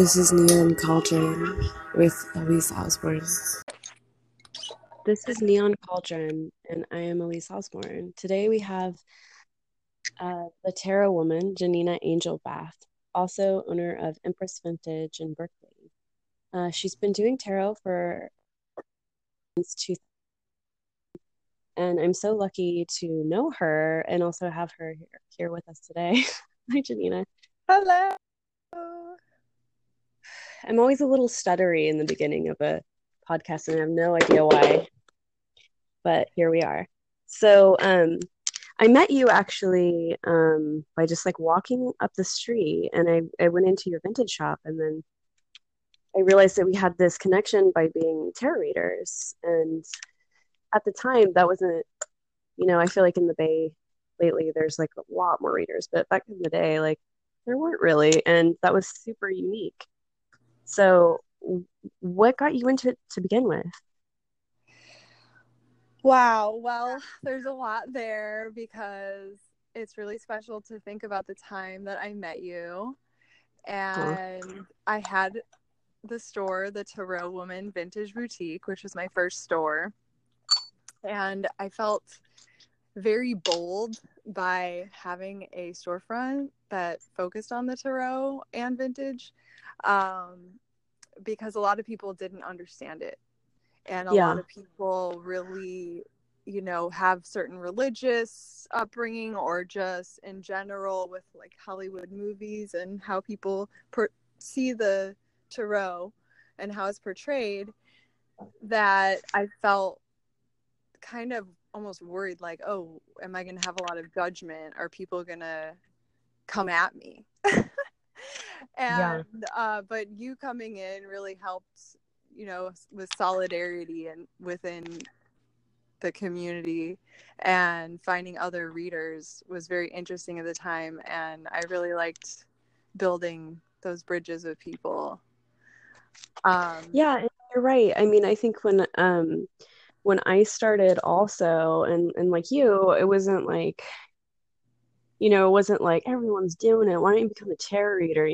This is Neon Cauldron with Elise Osborne. This is Neon Cauldron, and I am Elise Osborne. Today we have the tarot woman, Janina Angel Bath, also owner of Empress Vintage in Berkeley. She's been doing tarot for since 2000, and I'm so lucky to know her and also have her here with us today. Hi, Janina. Hello. I'm always a little stuttery in the beginning of a podcast, and I have no idea why, but here we are. So, I met you actually by just like walking up the street, and I went into your vintage shop, and then I realized that we had this connection by being tarot readers. And at the time, that wasn't, I feel like in the Bay lately, there's like a lot more readers, but back in the day, like there weren't really, and that was super unique. So, what got you into it to begin with? Wow. Well, there's a lot there because it's really special to think about the time that I met you. Huh. And I had the store, the Tarot Woman Vintage Boutique, which was my first store. And I felt very bold by having a storefront that focused on the tarot and vintage, because a lot of people didn't understand it. And a lot Yeah. of people really, have certain religious upbringing or just in general with like Hollywood movies and how people see the tarot and how it's portrayed, that I felt kind of almost worried, like, oh, am I going to have a lot of judgment? Are people going to come at me? Yeah. And but you coming in really helped, with solidarity and within the community, and finding other readers was very interesting at the time, and I really liked building those bridges with people. Yeah, and you're right. I mean, I think when I started also and like you, it wasn't like, it wasn't like everyone's doing it. Why don't you become a tarot reader,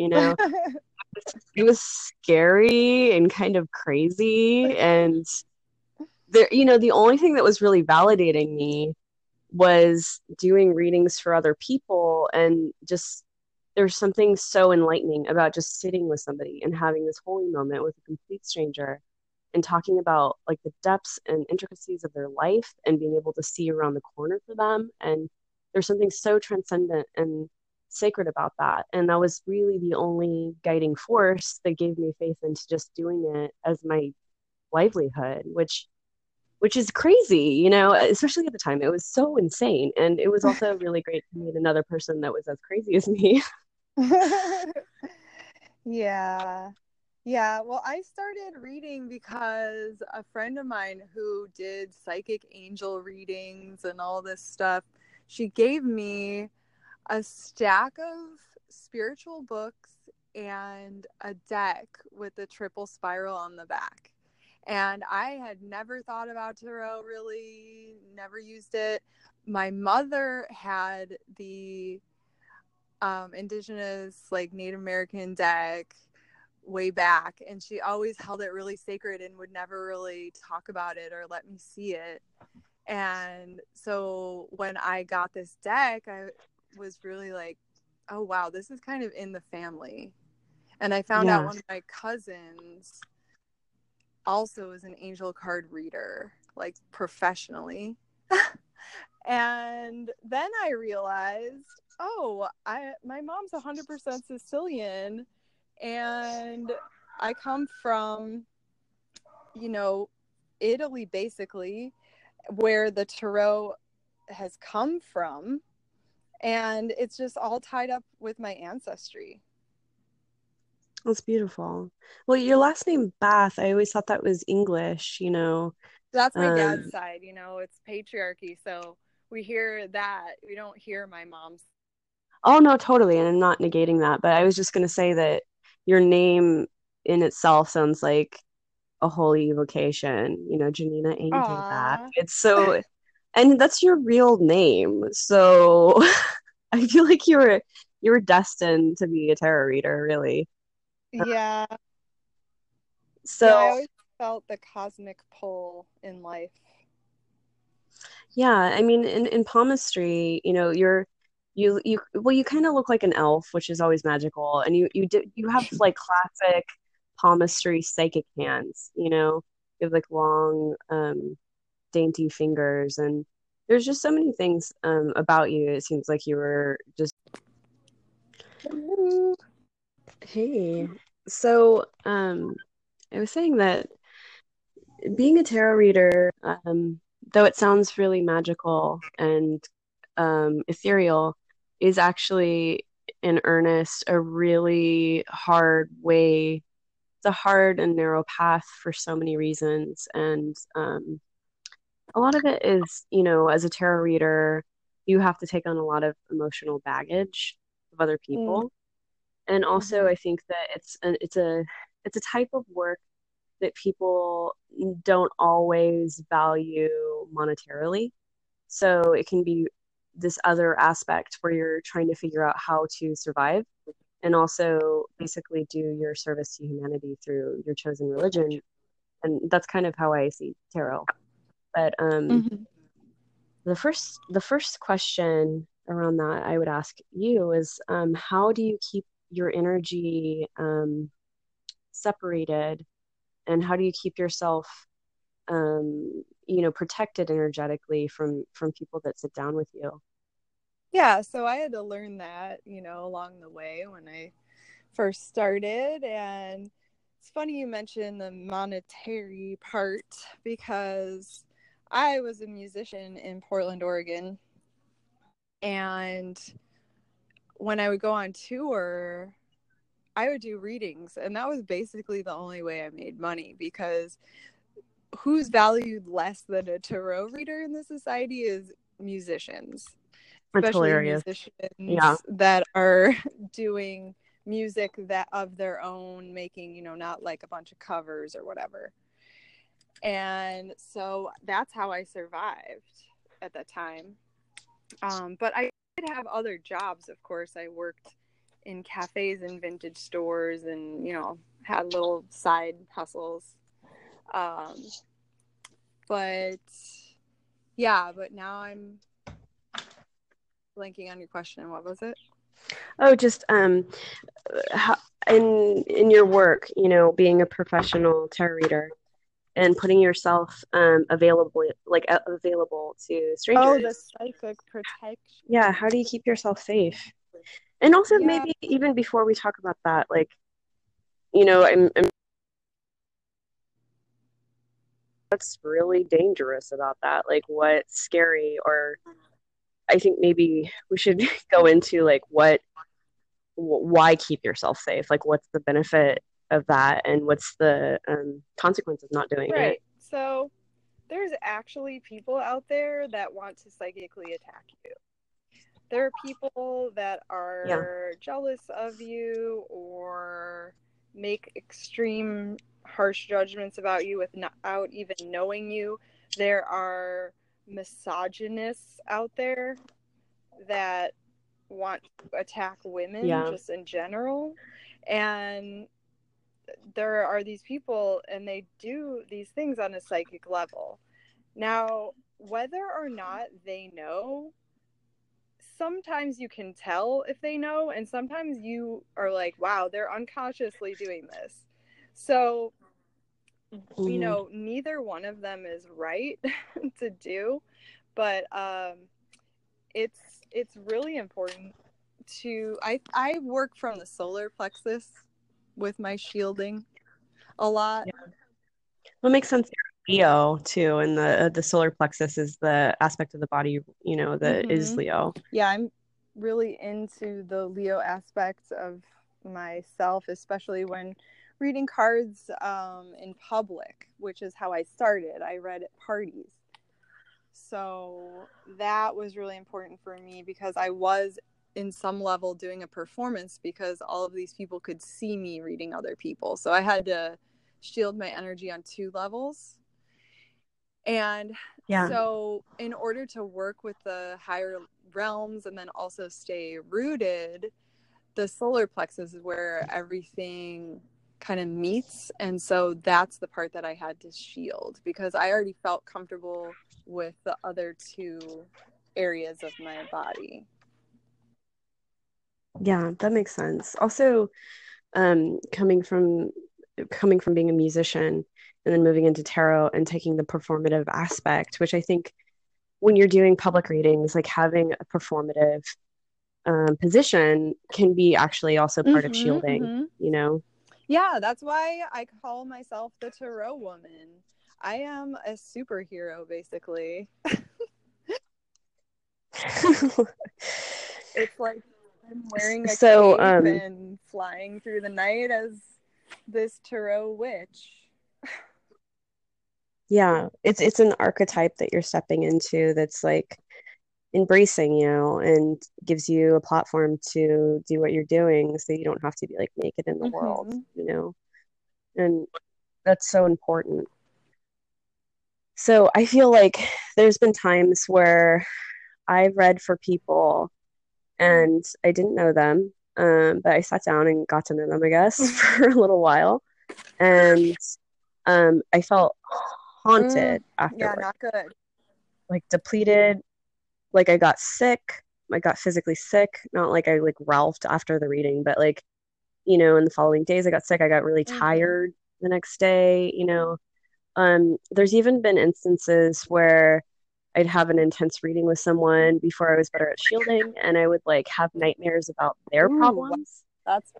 It was scary and kind of crazy. And there, the only thing that was really validating me was doing readings for other people, and just there's something so enlightening about just sitting with somebody and having this holy moment with a complete stranger and talking about like the depths and intricacies of their life and being able to see around the corner for them. And there's something so transcendent and sacred about that. And that was really the only guiding force that gave me faith into just doing it as my livelihood, which is crazy, especially at the time. It was so insane. And it was also really great to meet another person that was as crazy as me. Yeah. Yeah, well, I started reading because a friend of mine who did psychic angel readings and all this stuff, she gave me a stack of spiritual books and a deck with a triple spiral on the back. And I had never thought about tarot, really, never used it. My mother had the indigenous, like Native American deck way back, and she always held it really sacred and would never really talk about it or let me see it. And so when I got this deck, I was really like, oh wow, this is kind of in the family. And I found out Yeah. one of my cousins also is an angel card reader, like professionally. And then I realized, oh, my mom's 100% Sicilian, and I come from, Italy, basically, where the tarot has come from, and it's just all tied up with my ancestry. That's beautiful. Well, your last name Bath, I always thought that was English, That's my dad's Um, side, it's patriarchy, so we hear that, we don't hear my mom's. oh no, totally, and I'm not negating that, but I was just gonna say that your name in itself sounds like a holy evocation, Janina Angel Bath. Aw. It's so, and that's your real name. So I feel like you were destined to be a tarot reader, really. Yeah. So Yeah, I always felt the cosmic pull in life. yeah, I mean, in palmistry, you kind of look like an elf, which is always magical, and you have like classic palmistry psychic hands, you have like long, dainty fingers, and there's just so many things about you. It seems like you were just hey. So, I was saying that being a tarot reader, though it sounds really magical and ethereal, is actually in earnest a really hard way. It's a hard and narrow path for so many reasons. And a lot of it is, as a tarot reader, you have to take on a lot of emotional baggage of other people. And also, Mm-hmm. I think that it's a type of work that people don't always value monetarily. So it can be this other aspect where you're trying to figure out how to survive and also basically do your service to humanity through your chosen religion. And that's kind of how I see tarot. But Mm-hmm. the first question around that I would ask you is, how do you keep your energy separated, and how do you keep yourself protected energetically from people that sit down with you? Yeah, so I had to learn that, along the way when I first started. And it's funny you mentioned the monetary part because I was a musician in Portland, Oregon. And when I would go on tour, I would do readings. And that was basically the only way I made money because who's valued less than a tarot reader in the society is musicians, It's especially hilarious. Yeah. musicians that are doing music that of their own making, not like a bunch of covers or whatever. And so that's how I survived at that time. But I did have other jobs, of course. I worked in cafes and vintage stores and, had little side hustles. Um, but yeah, but now I'm blanking on your question. What was it? Oh, just how, in your work, being a professional tarot reader and putting yourself available to Oh, the strangers. psychic protection. Yeah, how do you keep yourself safe? And also Yeah. maybe even before we talk about that, like, I'm what's really dangerous about that? Like what's scary, or I think maybe we should go into like why keep yourself safe? Like what's the benefit of that, and what's the consequence of not doing it? Right. So there's actually people out there that want to psychically attack you. There are people that Yeah. are jealous of you or make extreme harsh judgments about you without even knowing you. There are misogynists out there that want to attack women Yeah. just in general. And there are these people and they do these things on a psychic level. Now, whether or not they know, sometimes you can tell if they know, and sometimes you are like, wow, they're unconsciously doing this. So, Mhm. neither one of them is right to do, but it's it's really important to I work from the solar plexus with my shielding a lot. Yeah. Well, it makes sense. Leo too, and the solar plexus is the aspect of the body, that is Mm-hmm. Leo. Yeah, I'm really into the Leo aspect of myself, especially when reading cards in public, which is how I started. I read at parties. So that was really important for me because I was in some level doing a performance because all of these people could see me reading other people. So I had to shield my energy on two levels. And Yeah. so, in order to work with the higher realms and then also stay rooted, the solar plexus is where everything kind of meets, and so that's the part that I had to shield because I already felt comfortable with the other two areas of my body. Yeah, that makes sense. Also, coming from being a musician and then moving into tarot and taking the performative aspect, which I think when you're doing public readings, like having a performative position can be actually also part of shielding, you know? Yeah, that's why I call myself the Tarot Woman. I am a superhero, basically. It's like I'm wearing a cape and flying through the night as this tarot witch. Yeah, it's an archetype that you're stepping into that's like embracing you and gives you a platform to do what you're doing so you don't have to be like naked in the world, you know? And that's so important. So I feel like there's been times where I've read for people and I didn't know them, but I sat down and got to know them, I guess, for a little while. And I felt haunted afterward. Yeah, not good. Like depleted, like I got sick. I got physically sick. Not like I like Ralphed after the reading, but like, you know, in the following days I got sick. I got really tired the next day, you know. There's even been instances where I'd have an intense reading with someone before I was better at shielding, and I would like have nightmares about their problems. That's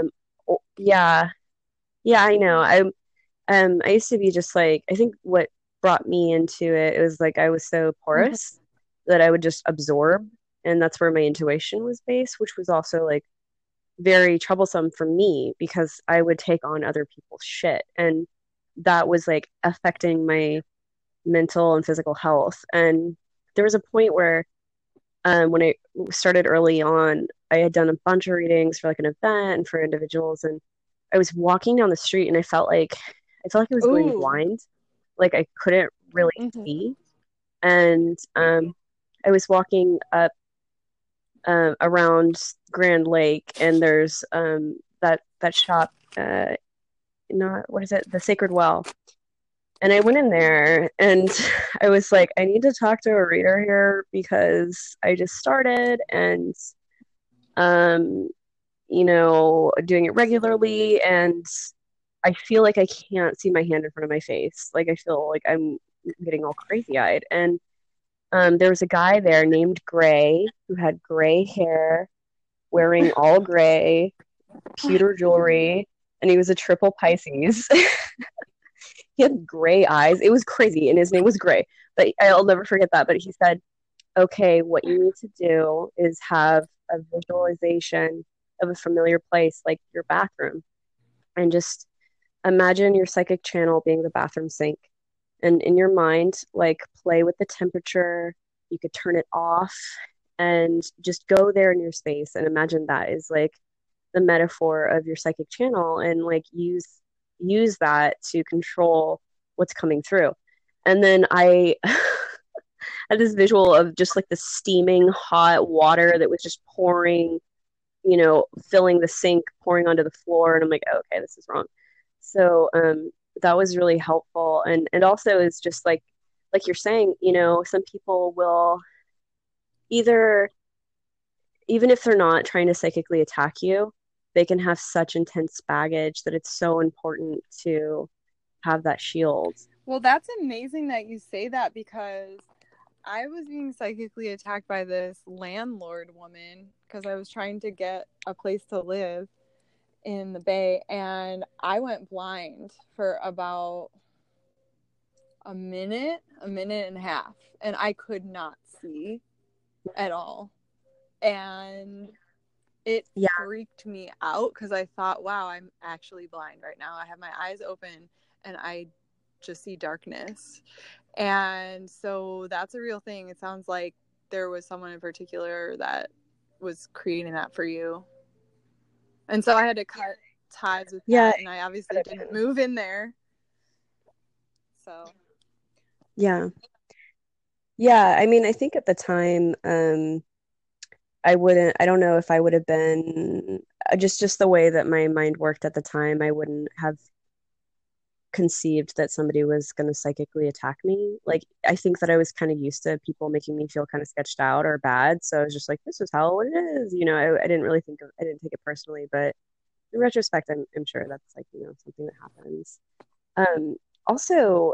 yeah, yeah, I know. I used to be just like I think what brought me into it was like I was so porous that I would just absorb, and that's where my intuition was based, which was also like very troublesome for me because I would take on other people's shit, and that was like affecting my mental and physical health. And there was a point where when I started early on, I had done a bunch of readings for like an event and for individuals, and I was walking down the street and I felt like I was going blind, like I couldn't really see. And I was walking up around Grand Lake, and there's that shop, not what is it, the Sacred Well. And I went in there and I was like, I need to talk to a reader here because I just started and, um, you know, doing it regularly. And I feel like I can't see my hand in front of my face. Like I feel like I'm getting all crazy eyed. And there was a guy there named Gray who had gray hair, wearing all gray, pewter jewelry, and he was a triple Pisces. He had gray eyes. It was crazy, and his name was Gray. But I'll never forget that. But he said, "Okay, what you need to do is have a visualization of a familiar place, like your bathroom, and just imagine your psychic channel being the bathroom sink. And in your mind, like play with the temperature. You could turn it off, and just go there in your space and imagine that is like the metaphor of your psychic channel, and like use that to control what's coming through." And then I had this visual of just like the steaming hot water that was just pouring, you know, filling the sink, pouring onto the floor. And I'm like, oh, okay, this is wrong. So that was really helpful. And also is just like you're saying, you know, some people will either, even if they're not trying to psychically attack you, they can have such intense baggage that it's so important to have that shield. Well, that's amazing that you say that because I was being psychically attacked by this landlord woman because I was trying to get a place to live in the Bay, and I went blind for about a minute and a half, and I could not see at all. And it freaked me out because I thought, wow, I'm actually blind right now. I have my eyes open and I just see darkness. And so that's a real thing. It sounds like there was someone in particular that was creating that for you. And so I had to cut ties with that, and I obviously didn't move in there. So yeah. I mean, I think at the time, I don't know if I would have been just the way that my mind worked at the time, I wouldn't have conceived that somebody was going to psychically attack me. Like, I think that I was kind of used to people making me feel kind of sketched out or bad. So I was just like, this is how it is. I didn't really I didn't take it personally, but in retrospect, I'm sure that's like, something that happens. Um, Also,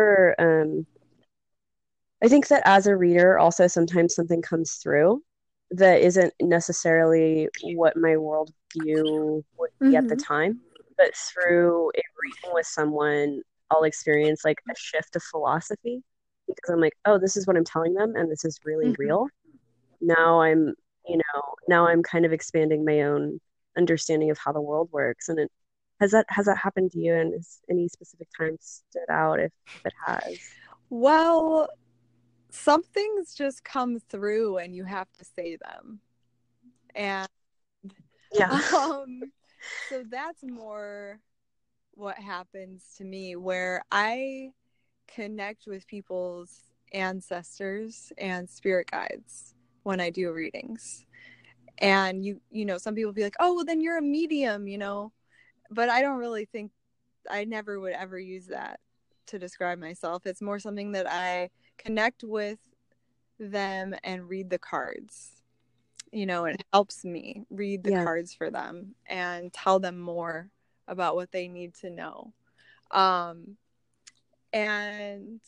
I think that as a reader, also sometimes something comes through that isn't necessarily what my worldview would be at the Mm-hmm. time, but through a reading with someone, I'll experience like a shift of philosophy because I'm like, oh, this is what I'm telling them, and this is really Mm-hmm. real. Now now I'm kind of expanding my own understanding of how the world works, and has that happened to you, and is any specific time stood out if it has? Well, some things just come through and you have to say them. And Yeah. so that's more what happens to me, where I connect with people's ancestors and spirit guides when I do readings. And some people be like, oh, well, then you're a medium, but I don't really think, I never would ever use that to describe myself. It's more something that I connect with them and read the cards. It helps me read the Yeah. cards for them and tell them more about what they need to know. Um, and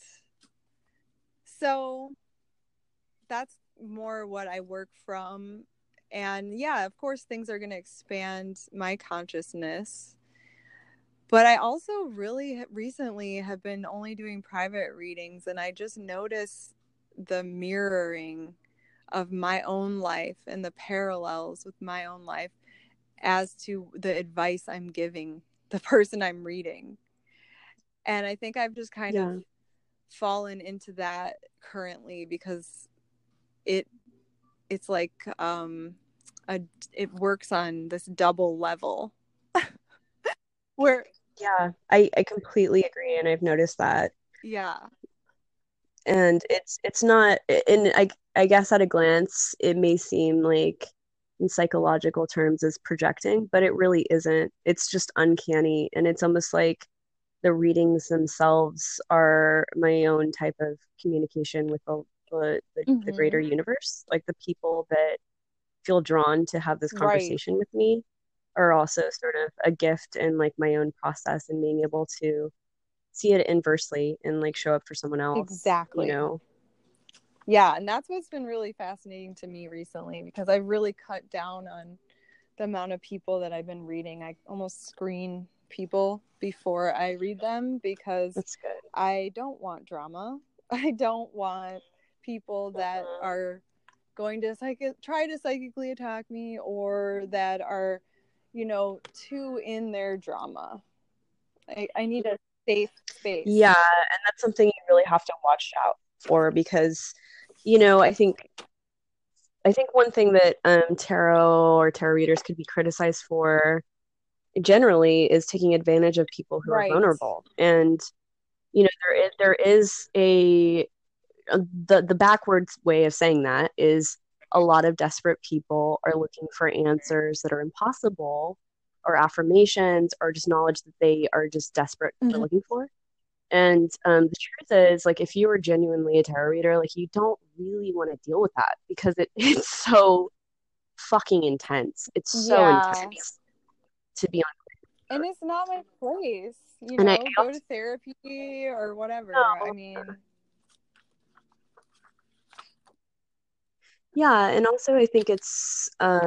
so that's more what I work from. And yeah, of course, things are going to expand my consciousness. But I also really recently have been only doing private readings, and I just notice the mirroring of my own life and the parallels with my own life as to the advice I'm giving the person I'm reading. And I think I've just kind of Yeah. fallen into that currently because it's like it works on this double level where Yeah, I completely agree, and I've noticed that. yeah. And it's not, and I guess at a glance, it may seem like in psychological terms is projecting, but it really isn't. It's just uncanny, and it's almost like the readings themselves are my own type of communication with the greater Mm-hmm. universe. Like the people that feel drawn to have this Right. conversation with me are also sort of a gift in like my own process and being able to see it inversely and like show up for someone else, Exactly. Yeah, and that's what's been really fascinating to me recently, because I really cut down on the amount of people that I've been reading. I almost screen people before I read them because That's good. I don't want drama. I don't want people that Mhm. are going to try to psychically attack me, or that are, too in their drama. I need a safe space. Yeah, and that's something you really have to watch out for because, I think one thing that tarot or tarot readers could be criticized for generally is taking advantage of people who are Right. vulnerable. And there is the backwards way of saying that is a lot of desperate people are looking for answers that are impossible or affirmations or just knowledge that they are just desperate for Mm-hmm. looking for. And the truth is, like, if you are genuinely a tarot reader, like, you don't really want to deal with that because it's so fucking intense. It's so Yeah. intense to be on. And it's not my place, And I go also to therapy or whatever. I know, mean, yeah, and also I think it's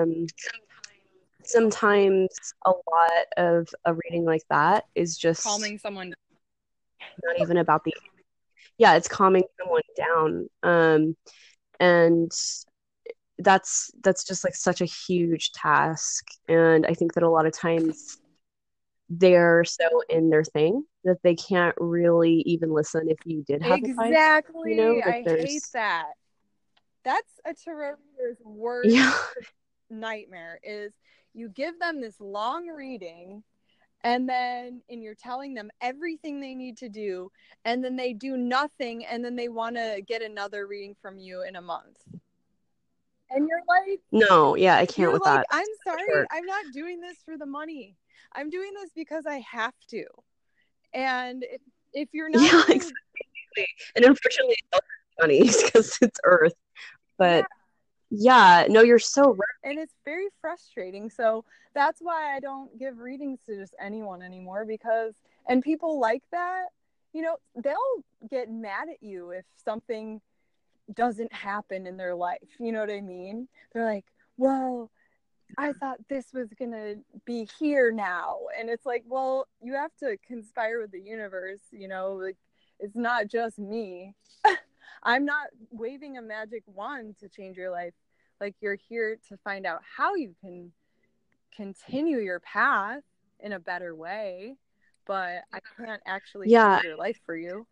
sometimes a lot of a reading like that is just calming someone. not even about the, yeah, it's calming someone down. And that's just like such a huge task. And I think that a lot of times they're so in their thing that they can't really even listen if you did have advice, Exactly. like I hate there's, that. That's a tarot reader's worst yeah. nightmare, is you give them this long reading, and you're telling them everything they need to do, and then they do nothing, and then they want to get another reading from you in a month. And you're like, no, yeah, I can't with that. I'm sorry, I'm not doing this for the money. I'm doing this because I have to. And if you're not, yeah, exactly. And unfortunately, it's funny because it's Earth. But yeah, no, you're so right. And it's very frustrating. So that's why I don't give readings to just anyone anymore, because, and people like that, you know, they'll get mad at you if something doesn't happen in their life. You know what I mean? They're like, well, I thought this was going to be here now. And it's like, well, you have to conspire with the universe, you know, like it's not just me. I'm not waving a magic wand to change your life. Like, you're here to find out how you can continue your path in a better way, but I can't actually change your life for you.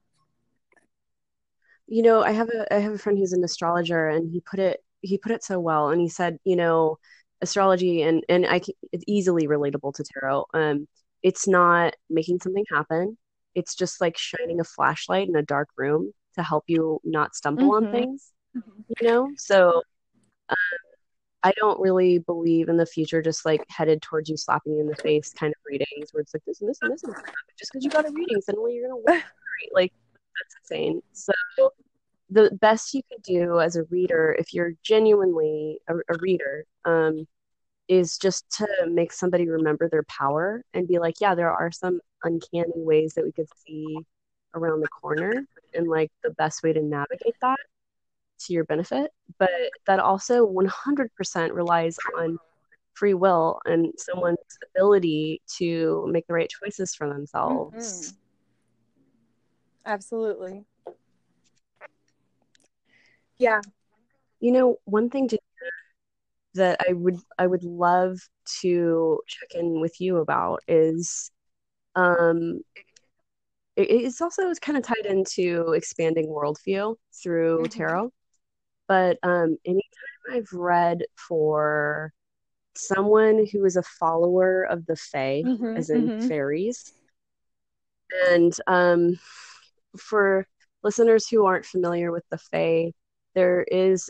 You know, I have a friend who's an astrologer, and he put it so well. And he said, you know, astrology and it's easily relatable to tarot. It's not making something happen. It's just like shining a flashlight in a dark room to help you not stumble on things, you know? So I don't really believe in the future just like headed towards you, slapping you in the face kind of readings where it's like this and this and this and this. Just because you got a reading, suddenly you're gonna win. Like that's insane. So the best you could do as a reader, if you're genuinely a reader, is just to make somebody remember their power and be like, yeah, there are some uncanny ways that we could see around the corner, and like the best way to navigate that to your benefit. But that also 100% relies on free will and someone's ability to make the right choices for themselves. Absolutely. Yeah. You know, one thing that I would love to check in with you about is it's also kind of tied into expanding worldview through tarot. But anytime I've read for someone who is a follower of the Fae, as in fairies, and for listeners who aren't familiar with the Fae, there is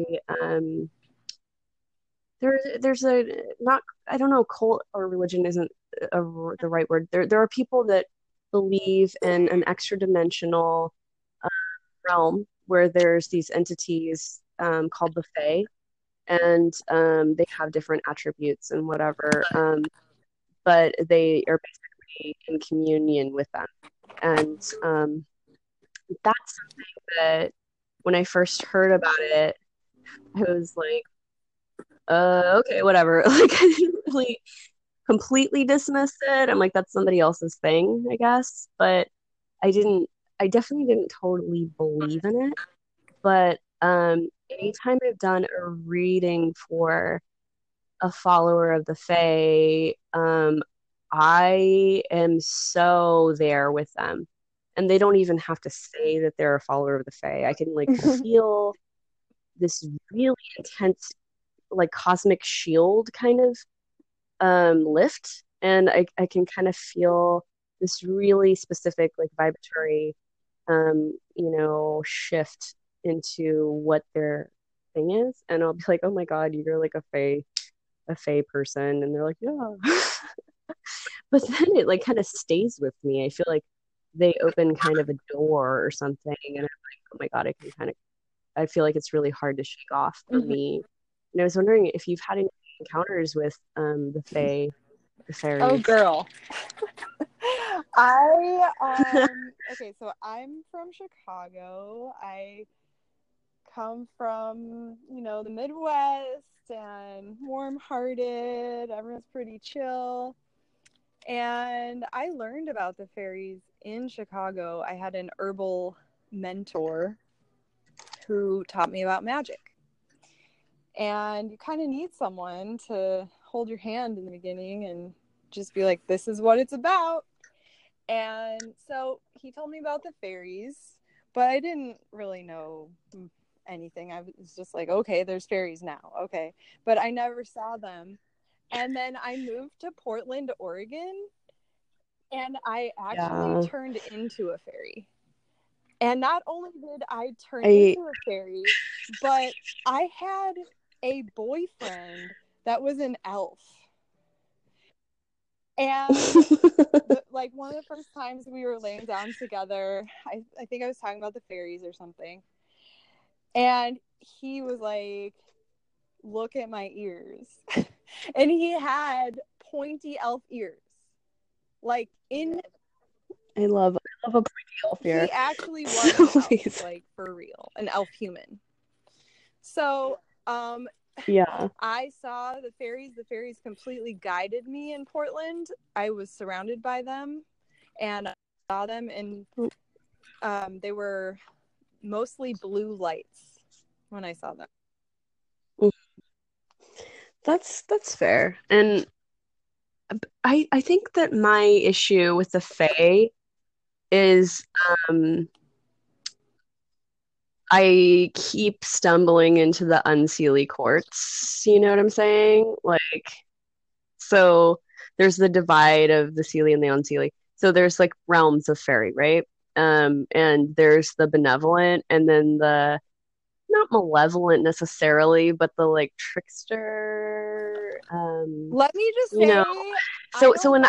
there's a not, I don't know, cult or religion isn't the right word. There are people that believe in an extra dimensional realm where there's these entities called the Fae, and they have different attributes and whatever, but they are basically in communion with them. And that's something that when I first heard about it, I was like, okay, whatever. Like, I didn't really completely dismiss it. I'm like, that's somebody else's thing, I guess. But I definitely didn't totally believe in it. But anytime I've done a reading for a follower of the Fae, I am so there with them. And they don't even have to say that they're a follower of the Fae. I can like feel this really intense, like cosmic shield kind of lift. And I can kind of feel this really specific, like vibratory, shift into what their thing is. And I'll be like, oh my God, you're like a Fae person. And they're like, yeah. But then it like kind of stays with me. I feel like they open kind of a door or something. And I'm like, oh my God, I feel like it's really hard to shake off for me. And I was wondering if you've had any encounters with the Fae, the fairies. Oh, girl. Okay, so I'm from Chicago. I come from, the Midwest and warm-hearted. Everyone's pretty chill. And I learned about the fairies in Chicago. I had an herbal mentor who taught me about magic. And you kind of need someone to hold your hand in the beginning and just be like, this is what it's about. And so he told me about the fairies, but I didn't really know anything. I was just like, okay, there's fairies now. Okay. But I never saw them. And then I moved to Portland, Oregon, and I actually turned into a fairy. And not only did I turn into a fairy, but I had a boyfriend that was an elf. And like one of the first times we were laying down together, I think I was talking about the fairies or something. And he was like, look at my ears. And he had pointy elf ears. Like I love a pointy elf ear. He actually was an elf, like for real, an elf human. So, yeah, I saw the fairies. The fairies completely guided me in Portland. I was surrounded by them, and I saw them, and they were mostly blue lights when I saw them. That's fair. And I think that my issue with the Fae is I keep stumbling into the unseelie courts. You know what I'm saying? Like, so there's the divide of the seelie and the unseelie. So there's like realms of fairy, right? And there's the benevolent, and then the not malevolent necessarily, but the like trickster. Let me just say, you know, so when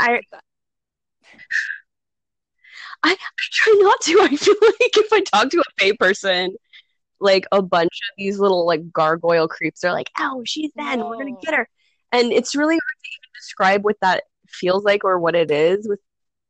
I try not to. I feel like if I talk to a Fae person, like a bunch of these little like gargoyle creeps are like, "Oh, she's Zen. We're gonna get her," and it's really hard to even describe what that feels like or what it is. With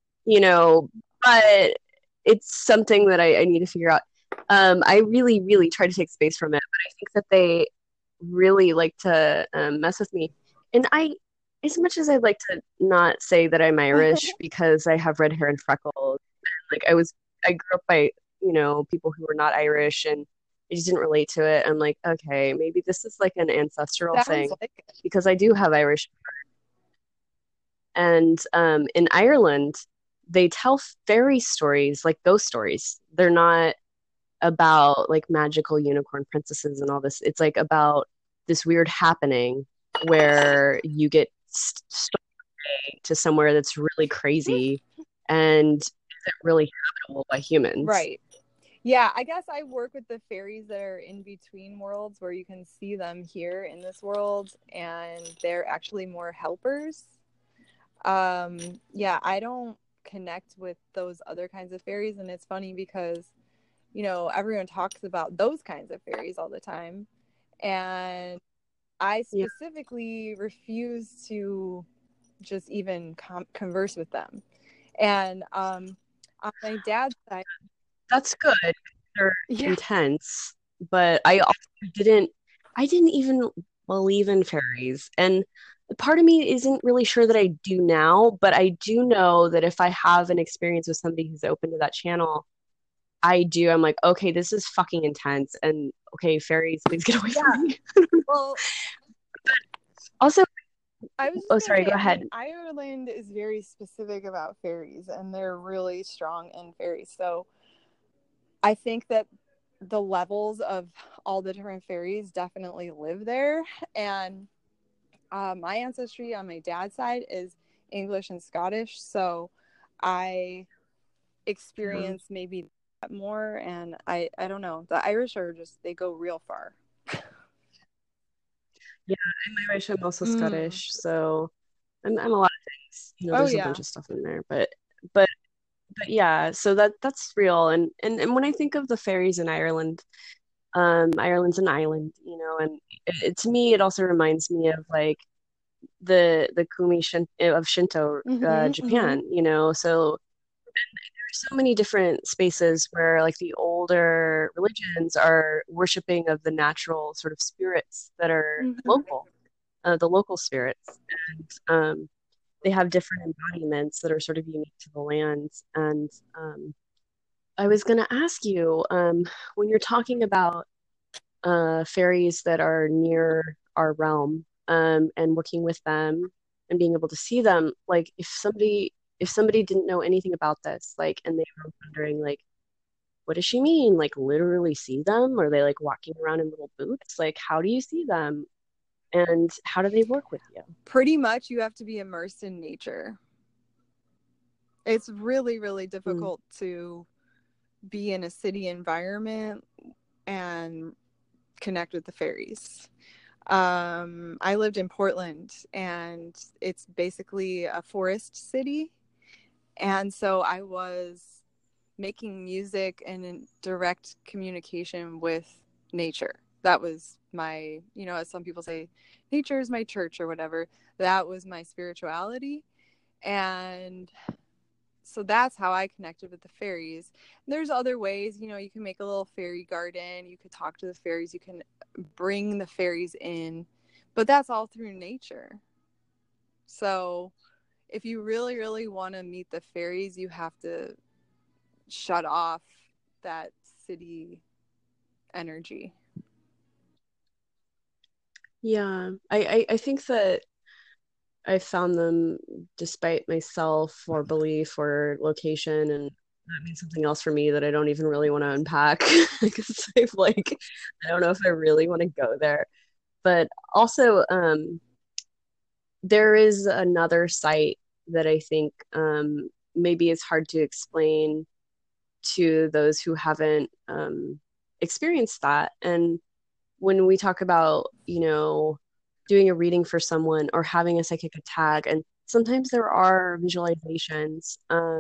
but it's something that I need to figure out. I really, really try to take space from it, but I think that they really like to mess with me, and as much as I'd like to not say that I'm Irish because I have red hair and freckles, like I grew up by people who were not Irish, and I just didn't relate to it. I'm like, okay, maybe this is like an ancestral thing because I do have Irish. And in Ireland, they tell fairy stories, like ghost stories. They're not about like magical unicorn princesses and all this. It's like about this weird happening where you get stolen to somewhere that's really crazy and isn't really habitable by humans. Right. Yeah, I guess I work with the fairies that are in between worlds where you can see them here in this world, and they're actually more helpers. Yeah, I don't connect with those other kinds of fairies, and it's funny because everyone talks about those kinds of fairies all the time, and I specifically refuse to just even converse with them. And on my dad's side, that's good. They're intense, but I also didn't even believe in fairies, and part of me isn't really sure that I do now, but I do know that if I have an experience with somebody who's open to that channel, I'm like, okay, this is fucking intense, and okay, fairies, please get away from me. Well, also, sorry, go ahead. Ireland is very specific about fairies, and they're really strong in fairies. So I think that the levels of all the different fairies definitely live there. And my ancestry on my dad's side is English and Scottish, so I experience maybe that more. And I don't know, the Irish are they go real far. Yeah, I'm Irish. I'm also Scottish, so I'm a lot of things. There's a bunch of stuff in there, but yeah. So that's real. And when I think of the fairies in Ireland, Ireland's an island, and to me, it also reminds me of like the Kumi of Shinto, Japan. So there's so many different spaces where like the older religions are worshiping of the natural sort of spirits that are local, the local spirits, and they have different embodiments that are sort of unique to the land. And I was going to ask you, when you're talking about fairies that are near our realm, and working with them and being able to see them, like if somebody didn't know anything about this, like, and they were wondering, like, what does she mean? Like, literally see them? Are they like walking around in little boots? Like, how do you see them? And how do they work with you? Pretty much, you have to be immersed in nature. It's really, really difficult to be in a city environment and connect with the fairies. I lived in Portland, and it's basically a forest city. And so I was making music and in direct communication with nature. That was my, as some people say, nature is my church or whatever. That was my spirituality. And so that's how I connected with the fairies. And there's other ways, you can make a little fairy garden. You could talk to the fairies. You can bring the fairies in, but that's all through nature. So if you really, really want to meet the fairies, you have to shut off that city energy. Yeah, I think that I found them despite myself or belief or location, and that means something else for me that I don't even really want to unpack because I've like I don't know if I really want to go there. But also, there is another site that I think maybe it's hard to explain to those who haven't experienced that. And when we talk about, doing a reading for someone or having a psychic attack, and sometimes there are visualizations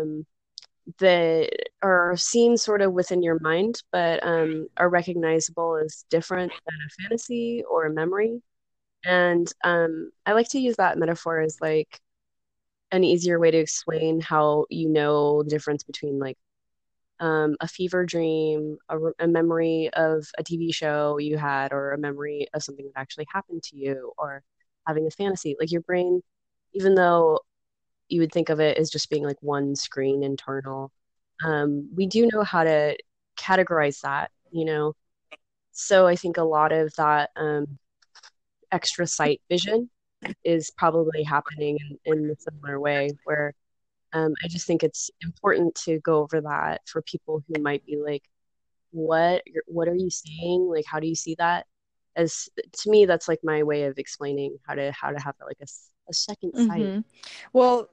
that are seen sort of within your mind, but are recognizable as different than a fantasy or a memory. And I like to use that metaphor as like an easier way to explain how you know the difference between like a fever dream, a memory of a TV show you had, or a memory of something that actually happened to you, or having a fantasy. Like your brain, even though you would think of it as just being like one screen internal, we do know how to categorize that. So I think a lot of that extra sight vision is probably happening in a similar way where I just think it's important to go over that for people who might be like, what are you seeing? Like, how do you see that? As to me, that's like my way of explaining how to have like a second sight. Mm-hmm. Well,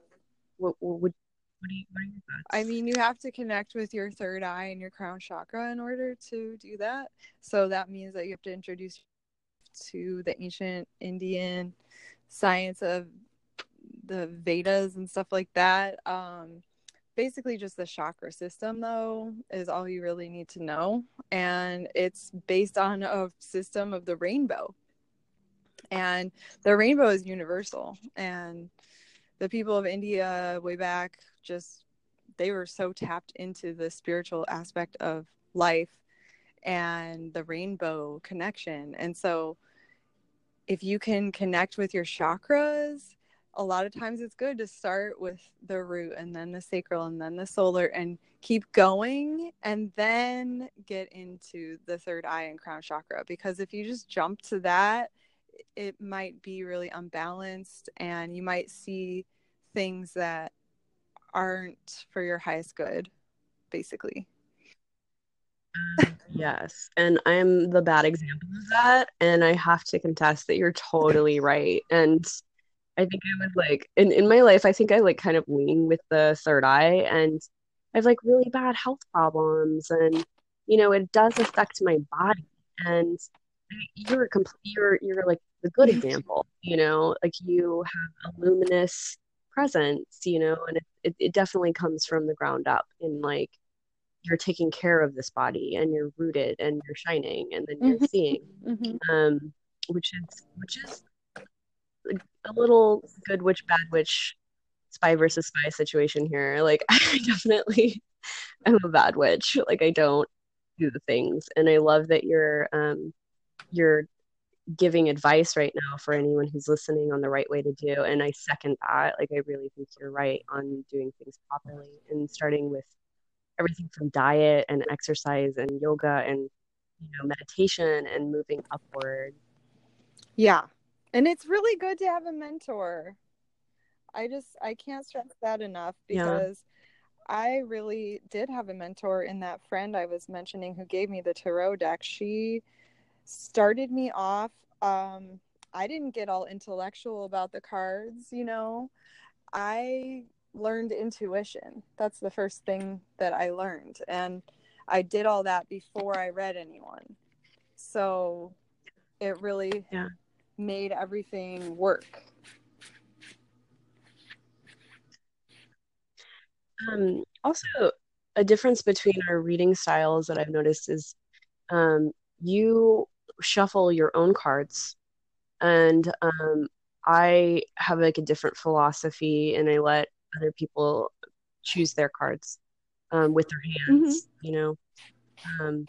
what are your I thoughts? mean, you have to connect with your third eye and your crown chakra in order to do that. So that means that you have to introduce to the ancient Indian science of the Vedas and stuff like that. Basically, just the chakra system, though, is all you really need to know. And it's based on a system of the rainbow. And the rainbow is universal. And the people of India way back they were so tapped into the spiritual aspect of life and the rainbow connection. And so if you can connect with your chakras, a lot of times it's good to start with the root and then the sacral and then the solar and keep going and then get into the third eye and crown chakra. Because if you just jump to that, it might be really unbalanced and you might see things that aren't for your highest good, basically. Yes, and I'm the bad example of that, and I have to contest that you're totally right. And I think I was like in my life, I think I like kind of lean with the third eye, and I have like really bad health problems, and it does affect my body. And you're like the good example, like you have a luminous presence, and it definitely comes from the ground up in like you're taking care of this body and you're rooted and you're shining and then you're Mm-hmm. seeing, Mm-hmm. which is a little good witch bad witch spy versus spy situation here. Like I definitely am a bad witch. Like I don't do the things, and I love that you're giving advice right now for anyone who's listening on the right way to do. And I second that. Like I really think you're right on doing things properly and starting with everything from diet and exercise and yoga and meditation and moving upward. Yeah. And it's really good to have a mentor. I can't stress that enough Yeah. because I really did have a mentor in that friend I was mentioning who gave me the tarot deck. She started me off. I didn't get all intellectual about the cards. I learned intuition. That's the first thing that I learned. And I did all that before I read anyone. So it really made everything work. Also, a difference between our reading styles that I've noticed is you shuffle your own cards, and I have like a different philosophy, and I let other people choose their cards with their hands, you know. Um,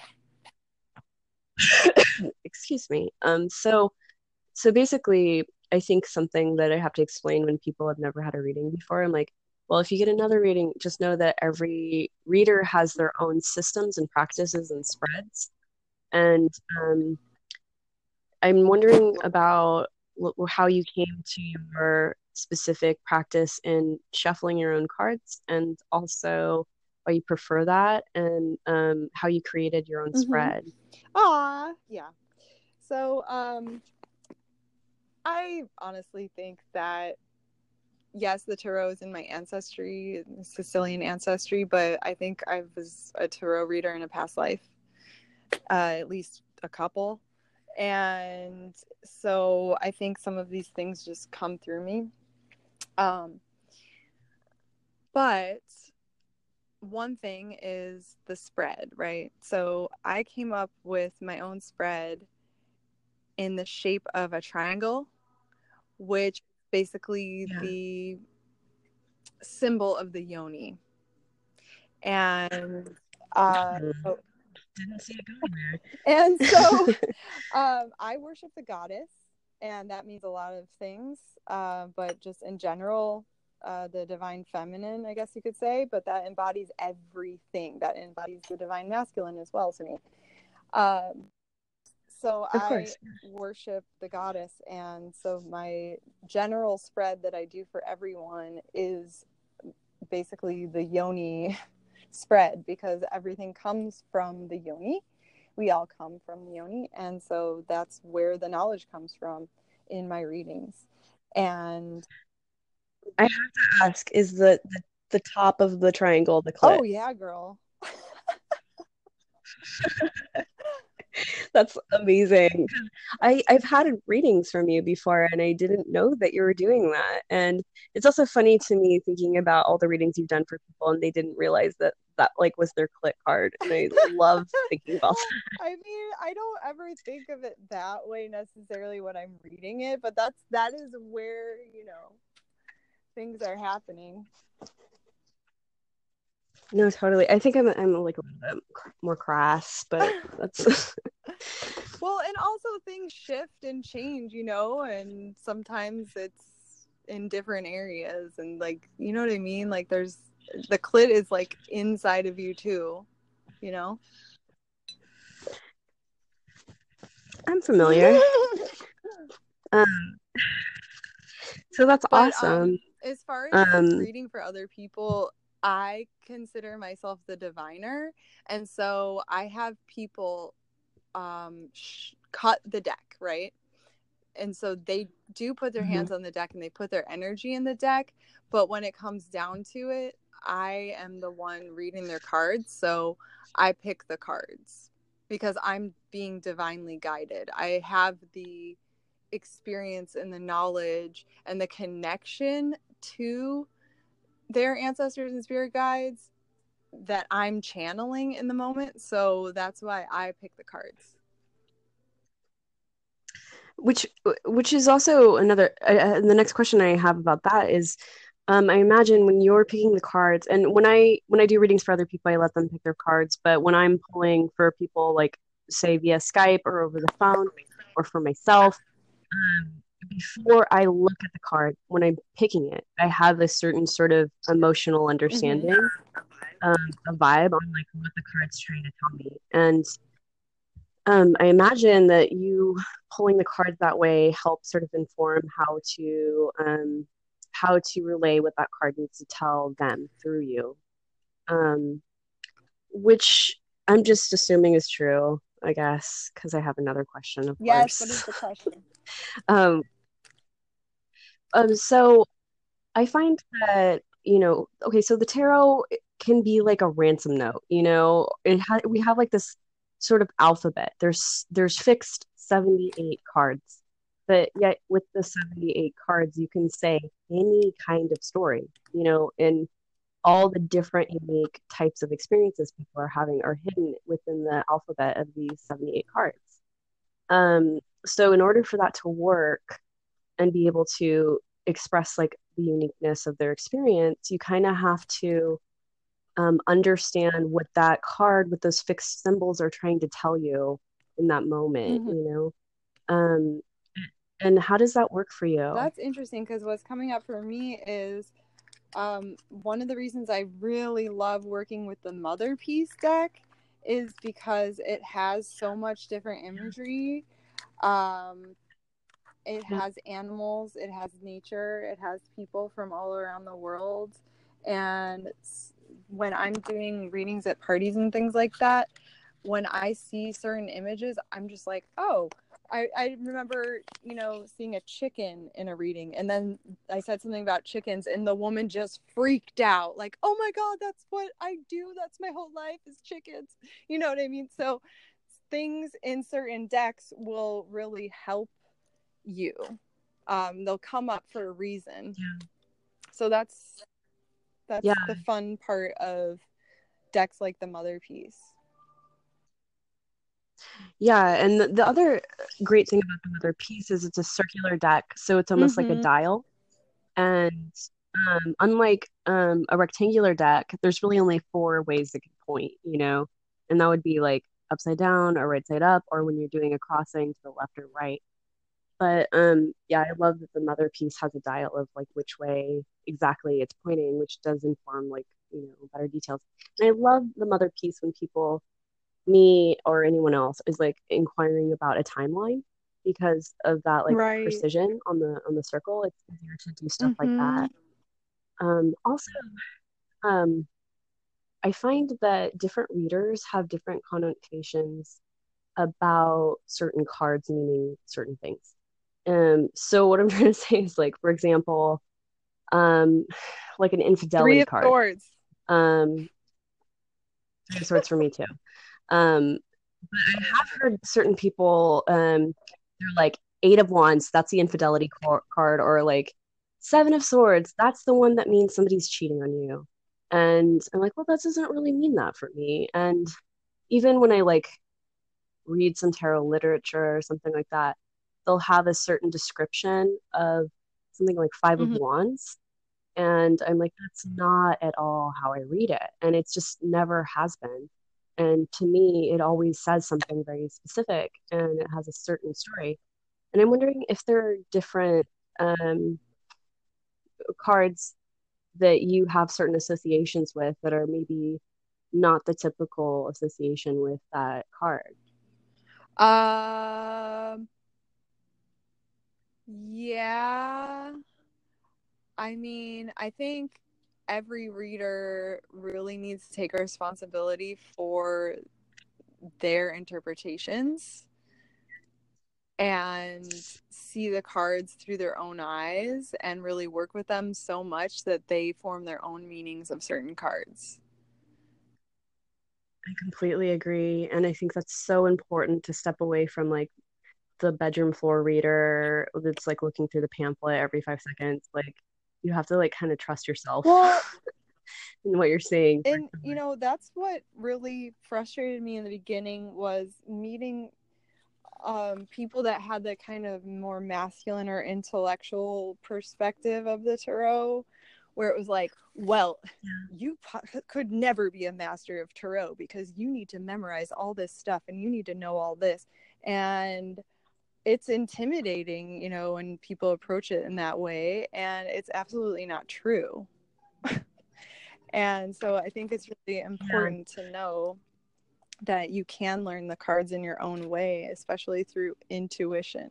excuse me. So basically, I think something that I have to explain when people have never had a reading before, I'm like, well, if you get another reading, just know that every reader has their own systems and practices and spreads. And I'm wondering about how you came to your specific practice in shuffling your own cards, and also why you prefer that, and how you created your own spread. Yeah. So I honestly think that yes, the tarot is in my ancestry, Sicilian ancestry, but I think I was a tarot reader in a past life, at least a couple. And so I think some of these things just come through me. But one thing is the spread, right? So I came up with my own spread in the shape of a triangle, which basically the symbol of the yoni. And didn't see it going there. And so I worship the goddess, and that means a lot of things, but just in general, the divine feminine, I guess you could say, but that embodies everything. That embodies the divine masculine as well to me. So I worship the goddess, and so my general spread that I do for everyone is basically the yoni spread, because everything comes from the yoni. We all come from the yoni, and so that's where the knowledge comes from in my readings. And I have to ask, is the top of the triangle the clit? Oh yeah, girl. That's amazing. I've had readings from you before, and I didn't know that you were doing that. And it's also funny to me thinking about all the readings you've done for people, and they didn't realize that that like was their clit card. And I love thinking about that. I mean, I don't ever think of it that way necessarily when I'm reading it, but that is where, you know, things are happening. No, totally. I think I'm like a little bit more crass, but that's well, and also things shift and change, you know, and sometimes it's in different areas, and like, you know what I mean? Like there's the clit is like inside of you too, you know? I'm familiar. So that's awesome. As far as reading for other people, I consider myself the diviner, and so I have people cut the deck, right? And so they do put their hands on the deck and they put their energy in the deck, but when it comes down to it, I am the one reading their cards, so I pick the cards because I'm being divinely guided. I have the experience and the knowledge and the connection to their ancestors and spirit guides that I'm channeling in the moment, so that's why I pick the cards. Which is also another the next question I have about that is I imagine when you're picking the cards, and when I do readings for other people, I let them pick their cards, but when I'm pulling for people, like say via Skype or over the phone or for myself, before I look at the card, when I'm picking it, I have a certain sort of emotional understanding, a vibe on like what the card's trying to tell me. And I imagine that you pulling the cards that way helps sort of inform how to relay what that card needs to tell them through you, which I'm just assuming is true, I guess, because I have another question, of yes, course. What is the question? So I find that, you know, okay, so the tarot can be like a ransom note, you know. We have like this sort of alphabet. There's fixed 78 cards, but yet with the 78 cards you can say any kind of story, you know, and all the different unique types of experiences people are having are hidden within the alphabet of these 78 cards. So in order for that to work and be able to express like the uniqueness of their experience, you kind of have to understand what that card with those fixed symbols are trying to tell you in that moment, Mm-hmm. you know? Um, and how does that work for you? That's interesting because what's coming up for me is one of the reasons I really love working with the Mother Piece deck is because it has so much different imagery. It has animals, it has nature, it has people from all around the world. And when I'm doing readings at parties and things like that, when I see certain images, I'm just like, oh, I remember, you know, seeing a chicken in a reading, and then I said something about chickens, and the woman just freaked out, like, oh my God, that's what I do. That's my whole life is chickens. You know what I mean? So things in certain decks will really help you. They'll come up for a reason. Yeah. So that's Yeah. the fun part of decks like the Mother Piece. Yeah, and the other great thing about the Mother Piece is it's a circular deck, so it's almost like a Mm-hmm. dial. And unlike a rectangular deck, there's really only four ways it can point, you know, and that would be like upside down or right side up, or when you're doing a crossing to the left or right. But yeah, I love that the Mother Piece has a dial of like which way exactly it's pointing, which does inform like, you know, better details. And I love the Mother Piece when people, me or anyone else, is like inquiring about a timeline because of that like Right. precision on the circle. It's easier to do stuff like Mm-hmm. that. Also, um, I find that different readers have different connotations about certain cards meaning certain things. So what I'm trying to say is like, for example, um, like an Three infidelity of card. Swords. Um, Three of Swords for me too. Um, but I have heard certain people, they're like Eight of Wands, that's the infidelity card, or like Seven of Swords, that's the one that means somebody's cheating on you. And I'm like, well, that doesn't really mean that for me. And even when I like read some tarot literature or something like that, they'll have a certain description of something like Five of Mm-hmm. Wands. And I'm like, that's not at all how I read it. And it's just never has been. And to me, it always says something very specific and it has a certain story. And I'm wondering if there are different um, cards that you have certain associations with that are maybe not the typical association with that card. Um, yeah. I mean, I think every reader really needs to take responsibility for their interpretations and see the cards through their own eyes and really work with them so much that they form their own meanings of certain cards. I completely agree. And I think that's so important to step away from like the bedroom floor reader that's like looking through the pamphlet every 5 seconds. Like you have to like kind of trust yourself Well, in what you're saying. and you know, that's what really frustrated me in the beginning was meeting people that had that kind of more masculine or intellectual perspective of the tarot, where it was like, well, you could never be a master of tarot because you need to memorize all this stuff and you need to know all this. And it's intimidating, you know, when people approach it in that way. And it's absolutely not true. And so I think it's really Yeah. important to know that you can learn the cards in your own way, especially through intuition.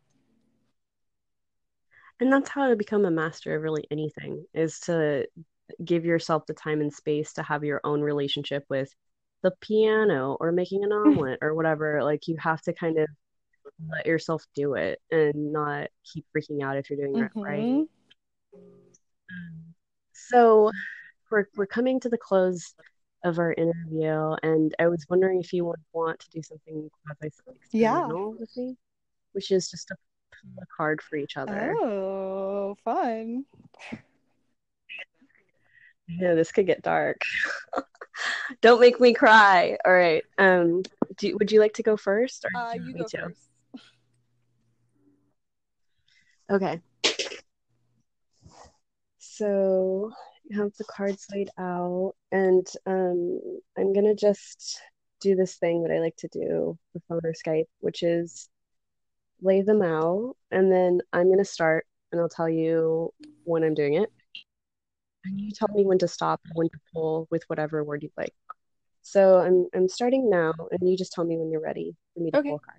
And that's how to become a master of really anything is to give yourself the time and space to have your own relationship with the piano or making an omelet or whatever. Like you have to kind of let yourself do it and not keep freaking out if you're doing it right. Mm-hmm. So we're coming to the close of our interview, and I was wondering if you would want to do something Yeah. quasi-experimental with me, which is just to pull a card for each other. Oh, fun. Yeah, this could get dark. Don't make me cry. All right. Would you like to go first, or do you You want me go to? first. Okay. So you have the cards laid out, and I'm gonna just do this thing that I like to do with phone or Skype, which is lay them out, and then I'm gonna start, and I'll tell you when I'm doing it, and you tell me when to stop and when to pull with whatever word you'd like. So I'm starting now, and you just tell me when you're ready for me to pull Okay. a card.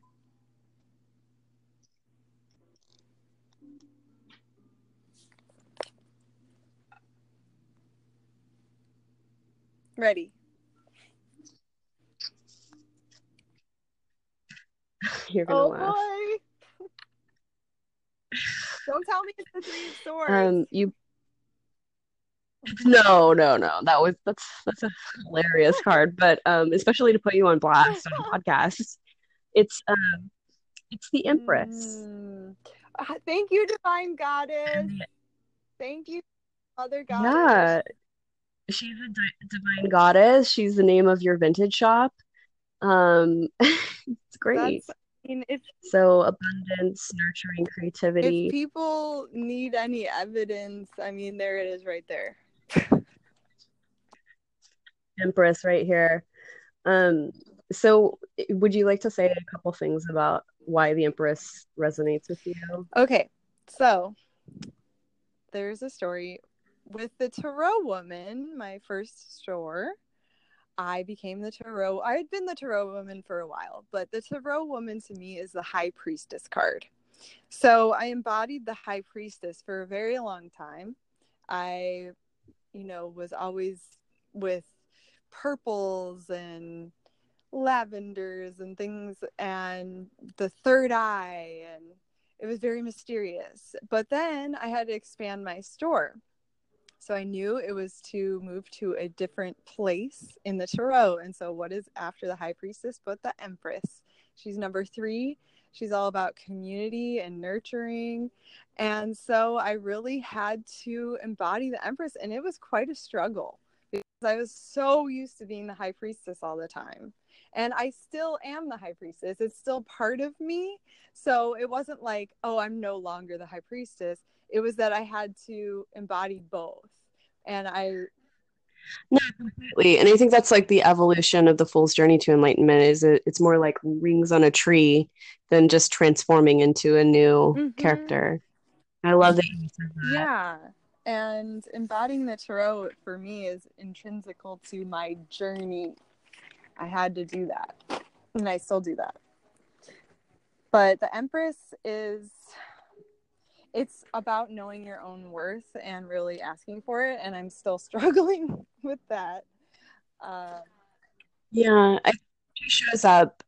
Ready. You're gonna Oh laugh. boy. Don't tell me it's the Three of Swords. You No, no, no. That's a hilarious card, but especially to put you on blast on podcasts. It's it's the Empress. Thank you, Divine Goddess. And Thank you, Mother Goddess. yeah, she's a divine goddess. She's the name of your vintage shop. It's great. That's, I mean, So abundance, nurturing, if creativity. people need any evidence, I mean, there it is right there. Empress right here. So would you like to say a couple things about why the Empress resonates with you? Okay, so there's a story with the Tarot Woman, my first store. I became the Tarot. I had been the Tarot Woman for a while, but the Tarot Woman to me is the High Priestess card. So I embodied the High Priestess for a very long time. I, was always with purples and lavenders and things, and the third eye, and it was very mysterious. But then I had to expand my store. So I knew it was to move to a different place in the tarot. And so what is after the High Priestess but the Empress? She's number 3. She's all about community and nurturing. And so I really had to embody the Empress, and it was quite a struggle because I was so used to being the High Priestess all the time. And I still am the High Priestess. It's still part of me. So it wasn't like, oh, I'm no longer the High Priestess. It was that I had to embody both. And No, completely. And I think that's like the evolution of the fool's journey to enlightenment it's more like rings on a tree than just transforming into a new character. I love that you said that. Yeah. And embodying the tarot for me is intrinsical to my journey. I had to do that. And I still do that. But the Empress it's about knowing your own worth and really asking for it. And I'm still struggling with that. Yeah, I think it shows up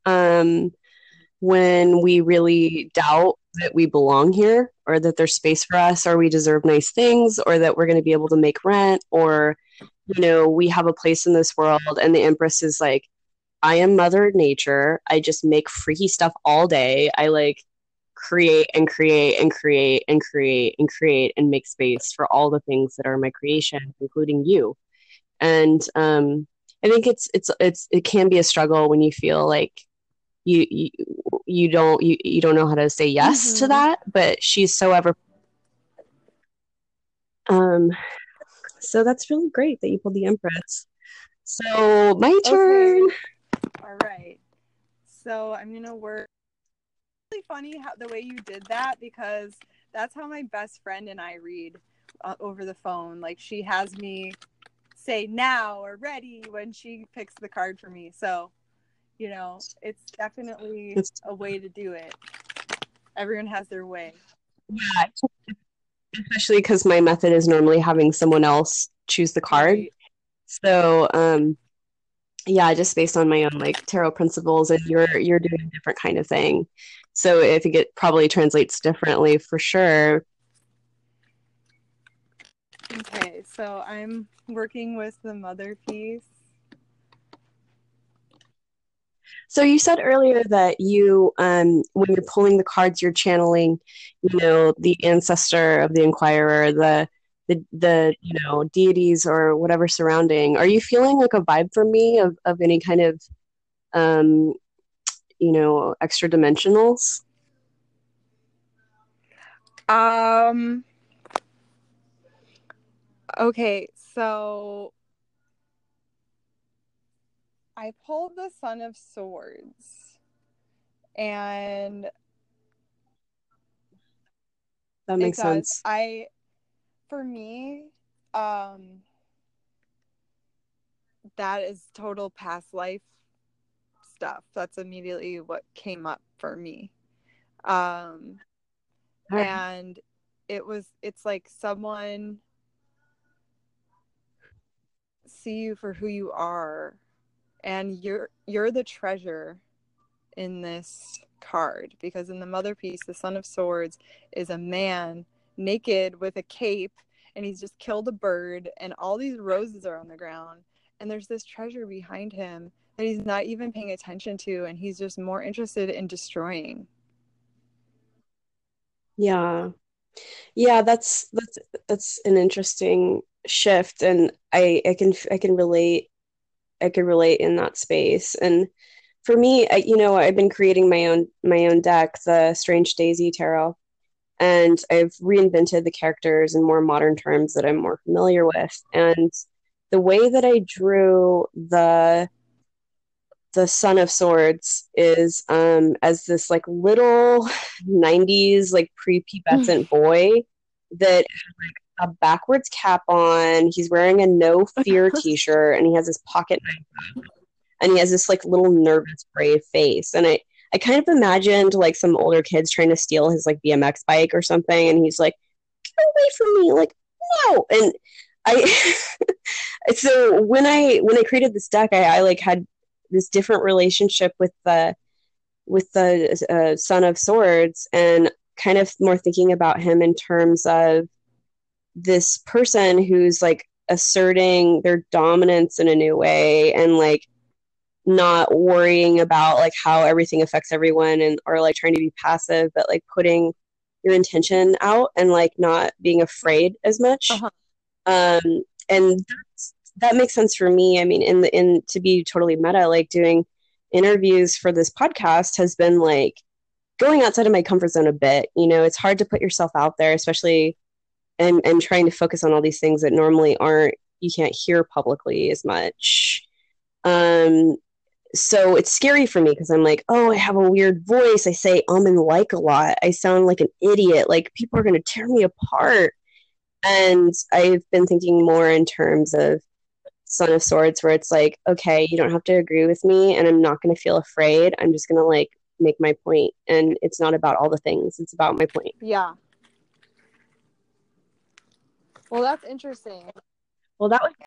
when we really doubt that we belong here or that there's space for us or we deserve nice things or that we're going to be able to make rent or, we have a place in this world. And the Empress is like, I am Mother Nature. I just make freaky stuff all day. I like create and create and create and create and create and make space for all the things that are my creation, including you. And I think it can be a struggle when you feel like you don't know how to say yes to that, but she's so ever. So that's really great that you pulled the Empress. So my turn. Okay. All right. So I'm gonna work. Really funny how the way you did that, because that's how my best friend and I read over the phone. Like, she has me say now or ready when she picks the card for me. So, it's definitely a way to do it. Everyone has their way. Yeah, especially because my method is normally having someone else choose the card. Right. So, yeah, just based on my own like tarot principles, and you're doing a different kind of thing. So I think it probably translates differently for sure. Okay, so I'm working with the mother piece. So you said earlier that you, when you're pulling the cards, you're channeling, the ancestor of the Inquirer, the deities or whatever surrounding. Are you feeling like a vibe from me of any kind of, um, extra dimensionals? Okay, so I pulled the Son of Swords, and That it makes does. sense. For me, that is total past life stuff. That's immediately what came up for me. Um, All right. and it's like someone see you for who you are, and you're the treasure in this card, because in the mother piece, the Son of Swords is a man naked with a cape, and he's just killed a bird, and all these roses are on the ground, and there's this treasure behind him that he's not even paying attention to, and he's just more interested in destroying. Yeah. Yeah, that's an interesting shift, and I can relate. I could relate in that space. And for me, I've been creating my own deck, the Strange Daisy Tarot, and I've reinvented the characters in more modern terms that I'm more familiar with. And the way that I drew the Son of Swords is as this like little 90s like prepubescent boy that has a backwards cap on. He's wearing a no fear t-shirt and he has his pocket knife and he has this like little nervous brave face. And I kind of imagined like some older kids trying to steal his like BMX bike or something, and he's like, get away from me, like no. And I so when I created this deck, I like had this different relationship with the Son of Swords, and kind of more thinking about him in terms of this person who's like asserting their dominance in a new way, and like not worrying about like how everything affects everyone, and or like trying to be passive, but like putting your intention out and like not being afraid as much. Uh-huh. And that makes sense for me. I mean, in to be totally meta, like doing interviews for this podcast has been like going outside of my comfort zone a bit. It's hard to put yourself out there, especially and trying to focus on all these things that normally aren't you can't hear publicly as much. Um, so it's scary for me because I'm like, oh, I have a weird voice. I say and like a lot. I sound like an idiot. Like people are going to tear me apart. And I've been thinking more in terms of Son of Swords, where it's like, okay, you don't have to agree with me, and I'm not going to feel afraid. I'm just going to like make my point, and it's not about all the things. It's about my point. Yeah. Well, that's interesting. Well, that was